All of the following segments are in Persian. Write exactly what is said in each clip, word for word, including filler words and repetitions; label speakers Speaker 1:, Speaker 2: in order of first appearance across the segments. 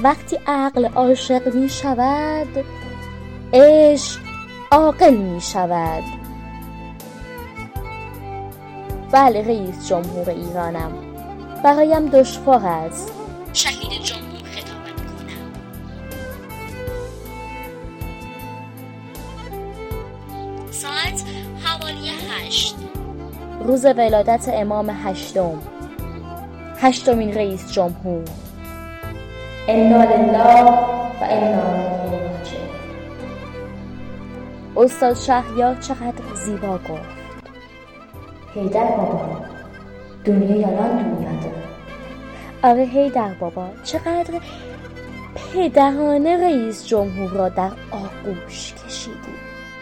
Speaker 1: وقتی عقل عاشق می شود، عشق عاقل می شود. بله رئیس جمهور ایرانم، برایم دشوار است شهید جمهور خطابت کنم. ساعت حوالی هشت، روز ولادت امام هشتم، هشتمین رئیس جمهور. انا لله و انا الیه راجعون. استاد شهریار چقدر زیبا گفت. حیدر بابا، دنیا یالان دنیاده. آره حیدر بابا، چقدر پدرانه رئیس جمهور را در آغوش کشیدی.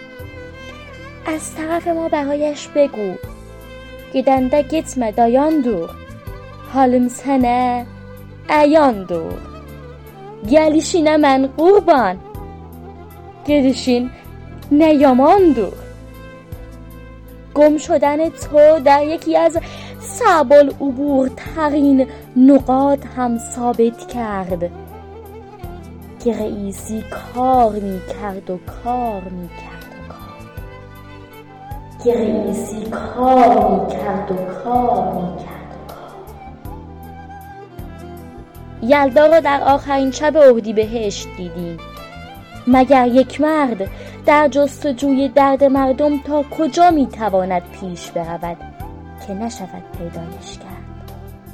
Speaker 1: از طرف ما برایش بگو گیدنده گitme dayandır, halım sənə əyandır. Gəlişinə mən qurban, gedişin nə yamandır. گم شدن تو در یکی از صعب العبور ترین نقاط هم ثابت کرد که رئیسی کار می کرد و کار می کرد و کار که رئیسی کار می کرد و کار می کرد و کار. یلدا را در آخرین شب اردیبهشت دیدیم. مگر یک مرد در جستجوی درد مردم تا کجا میتواند پیش برود که نشود پیدایش کرد؟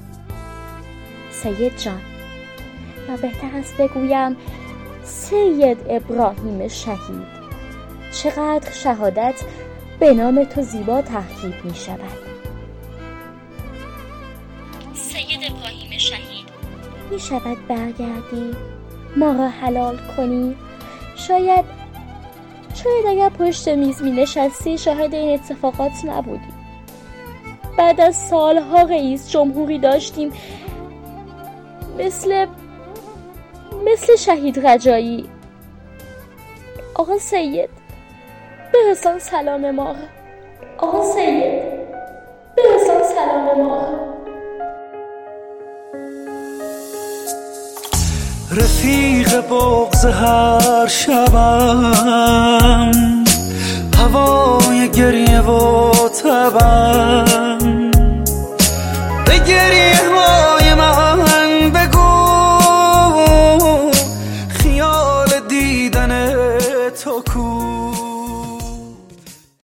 Speaker 1: سید جان، یا بهتر است بگویم سید ابراهیم شهید، چقدر شهادت به نام تو زیبا ترکیب می شود. سید ابراهیم شهید، می شود برگردی ما را حلال کنی؟ شاید شاید اگر پشت میز می نشستی شاهد این اتفاقات نبودی. بعد از سالها رئیس جمهوری داشتیم مثل مثل شهید رجایی. آقا سید برسان سلام ما را. آقا سید برسان سلام ما را.
Speaker 2: رفیق بغض هر شبم، هوای گریه و تبم،